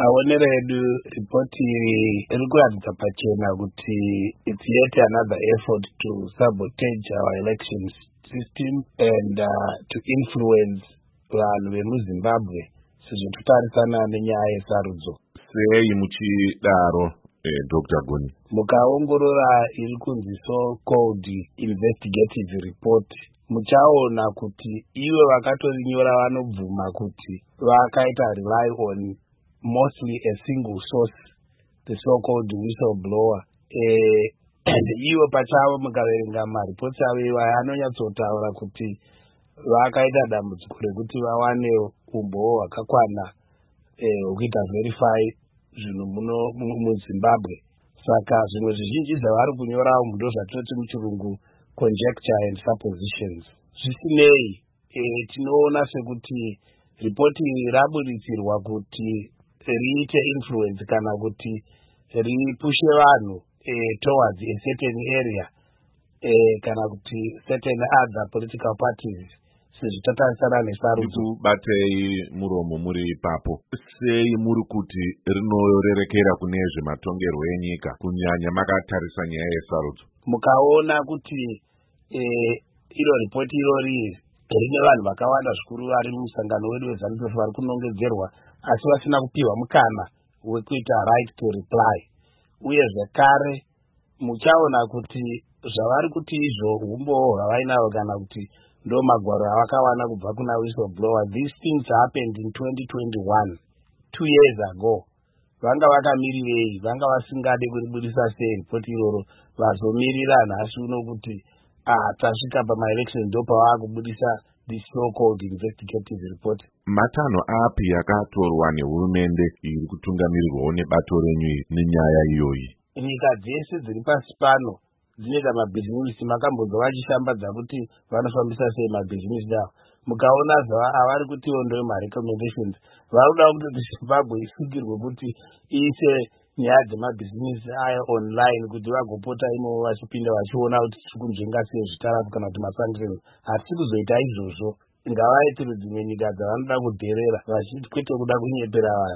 Aonere edu ripoti iri kuratidza pachena kuti it's yet another effort to sabotage our elections system and to influence vanhu vemuZimbabwe sezvo tutarisana nenyaya yesarudzo. Sei muchidaro Dr. Goni? Mukaongorora iri kunzi so-called investigative report, muchaona kuti ivo vakatorinyora vanobvuma kuti vakaita rely on mostly a single source, the so-called whistleblower. And ivo pachavo mukaverenga maripoti avo iwayo anonyatsotaura kuti vakaita dambudziko rekuti vawane umboo hwakakwana hwekuita verify zvinhu muno muZimbabwe. Saka zvimwe zvizhinji zvavari kunyora ndo zvatinoti muchirungu conjecture and suppositions. Zvisinei, tinoona sekuti ripoti iri raburitsirwa kuti riite influence kana kuti ripushe vanhu towards a certain area kana kuti certain other political parties sezvitatarisana nesarudzo. Batei muromo muri ipapo. Sei muri kuti rinorerekera kune zvematongerwo enyika kunyanya makatarisa nyaya yesarudzo? Mukaona kuti iro ripoti irori rine vanhu vakawanda zvikuru vari mumusangano wedu weZANU-PF vari kunongedzerwa asi vasina kupiwa mukana wekuita right to reply. Uye zvekare muchaona kuti zvavari kuti izvo umboo hwavainavo kana kuti ndo magwaro avakawana kubva kuna whistleblower. These things happened in 2021, 2 years ago. Vanga vakamirirei? Vanga vasingade kuribudisa sei ripoti iroro vazomirira nhasi uno kuti tasvika pama-election ndo pavakubudisa this so-called investigative report. Matanho api yakatorwa nehurumende iri kutungamirirwawo nebato renyu nenyaya iyoyi? Nyika dzese dziri pasi pano dzinoita mabhizimusi makambonzwa vachishambadza kuti vanofambisa sei mabhizimusi avo. Mukaona avari kutiwo ndo ma-recommendations vari kuda kutoti Zimbabwe isungirwe kuti iise nyaya dzemabhizimusi ayo online kuti vagopota imomo vachipinda vachiona kuti tiri kunzvenga sei zvitarafu kana kuti masanctions. Hatisi kuzoita izvozvo, ngavaitire dzimwe nyika dzavanoda kudherera kwete kuda kunyepera vanhu.